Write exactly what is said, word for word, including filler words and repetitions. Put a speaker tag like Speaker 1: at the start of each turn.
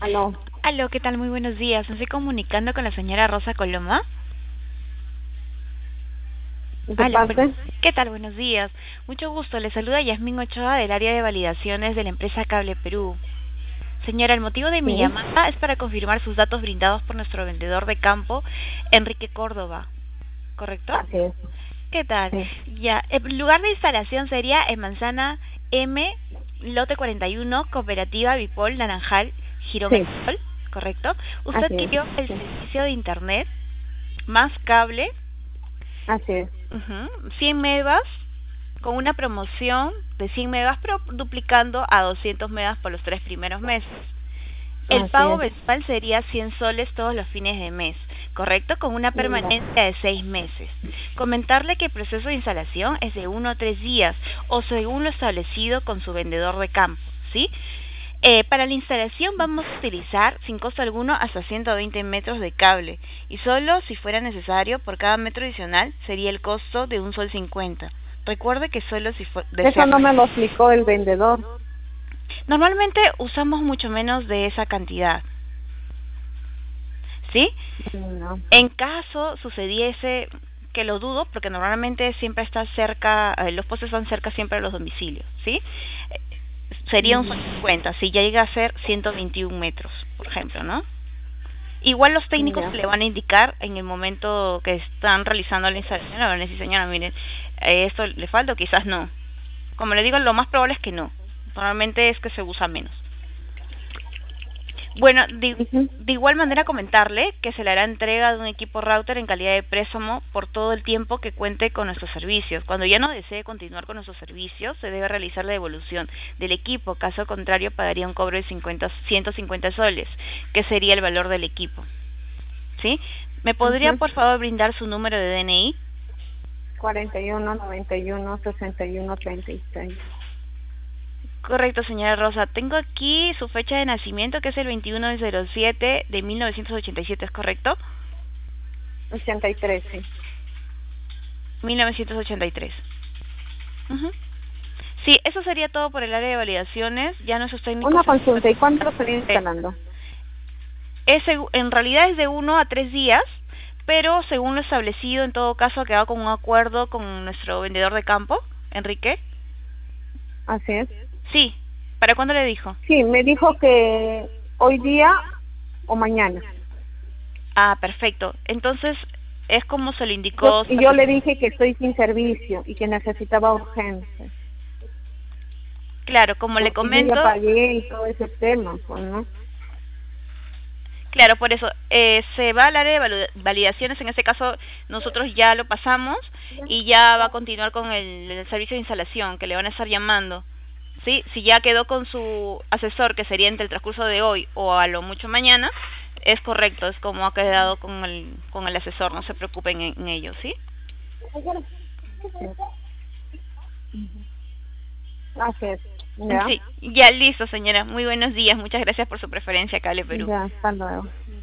Speaker 1: Aló,
Speaker 2: Aló, ¿qué tal? Muy buenos días. Me estoy comunicando con la señora Rosa Coloma.
Speaker 1: ¿de
Speaker 2: Aló, bu-
Speaker 1: parte?
Speaker 2: ¿qué tal? Buenos días. Mucho gusto. Le saluda Yasmín Ochoa del área de validaciones de la empresa Cable Perú. Señora, el motivo de mi
Speaker 1: Sí,
Speaker 2: llamada es para confirmar sus datos brindados por nuestro vendedor de campo, Enrique Córdoba. ¿Correcto?
Speaker 1: así es.
Speaker 2: ¿Qué tal?
Speaker 1: Sí,
Speaker 2: Ya, el lugar de instalación sería en Manzana M, lote cuarenta y uno, Cooperativa Bipol Naranjal, Girón
Speaker 1: sí,
Speaker 2: Espol, ¿correcto? Usted
Speaker 1: así es.
Speaker 2: pidió el
Speaker 1: Sí,
Speaker 2: servicio de internet más cable,
Speaker 1: así es.
Speaker 2: ujú, cien megas, con una promoción de cien megas, pero duplicando a doscientos megas por los tres primeros meses. El
Speaker 1: Así
Speaker 2: pago
Speaker 1: es.
Speaker 2: mensual sería cien soles todos los fines de mes, ¿correcto? Con una
Speaker 1: Ya.
Speaker 2: permanencia de seis meses. Comentarle que el proceso de instalación es de uno a tres días o según lo establecido con su vendedor de campo, ¿sí? Eh, para la instalación vamos a utilizar sin costo alguno hasta ciento veinte metros de cable y solo si fuera necesario por cada metro adicional sería el costo de un sol cincuenta. Recuerde que solo si fu-
Speaker 1: Eso
Speaker 2: desea.
Speaker 1: no me lo explicó el vendedor.
Speaker 2: Normalmente usamos mucho menos de esa cantidad, ¿sí?
Speaker 1: No.
Speaker 2: En caso sucediese, que lo dudo, porque normalmente siempre está cerca, eh, los postes están cerca siempre de los domicilios, ¿sí? Eh, Sería un
Speaker 1: Mm,
Speaker 2: cincuenta, si ya llega a ser ciento veintiún metros, por ejemplo, ¿no? Igual los técnicos
Speaker 1: Ya.
Speaker 2: le van a indicar en el momento que están realizando la instalación, le van a decir, señora, miren, eh, esto le falta o quizás no. Como le digo, lo más probable es que no. Normalmente es que se usa menos. Bueno, de,
Speaker 1: Ujú.
Speaker 2: de igual manera comentarle que se le hará entrega de un equipo router en calidad de préstamo por todo el tiempo que cuente con nuestros servicios. Cuando ya no desee continuar con nuestros servicios, se debe realizar la devolución del equipo. Caso contrario, pagaría un cobro de cincuenta, ciento cincuenta soles, que sería el valor del equipo. ¿Sí? ¿Me podría,
Speaker 1: Ujú.
Speaker 2: por favor, brindar su número de D N I?
Speaker 1: cuarenta y uno, noventa y uno, sesenta y uno, treinta y seis.
Speaker 2: Correcto, señora Rosa. Tengo aquí su fecha de nacimiento, que es el veintiuno de cero siete de mil novecientos ochenta y siete, ¿es correcto?
Speaker 1: ochenta y tres, sí.
Speaker 2: mil novecientos ochenta y tres. Ujú. Sí, eso sería todo por el área de validaciones. Ya nuestros técnicos
Speaker 1: Una
Speaker 2: se
Speaker 1: consulta, ¿y cuándo lo estaría
Speaker 2: eh,
Speaker 1: instalando?
Speaker 2: es, segu- en realidad es de uno a tres días, pero según lo establecido, en todo caso, ha quedado con un acuerdo con nuestro vendedor de campo, Enrique.
Speaker 1: Así es.
Speaker 2: Sí, ¿para cuándo le dijo?
Speaker 1: Sí, me dijo que hoy día o mañana.
Speaker 2: Ah, perfecto. Entonces, es como se lo
Speaker 1: Yo,
Speaker 2: indicó su
Speaker 1: y yo le
Speaker 2: asesor.
Speaker 1: dije que estoy sin servicio y que necesitaba urgencia.
Speaker 2: Claro, como le
Speaker 1: Porque yo ya
Speaker 2: comento,
Speaker 1: pagué y todo ese tema, pues, ¿no?
Speaker 2: claro, por eso, eh, se va al área de valu- validaciones, en este caso nosotros ya lo pasamos y ya va a continuar con el, el servicio de instalación que le van a estar llamando. ¿Sí? Si ya quedó con su asesor, que sería entre el transcurso de hoy o a lo mucho mañana, es correcto, es como ha quedado con el, con el asesor, no se preocupen en, en ello, ¿sí?
Speaker 1: Así es. Ya,
Speaker 2: Sí, ya listo, señora. Muy buenos días, muchas gracias por su preferencia, Cable Perú.
Speaker 1: ya, hasta luego.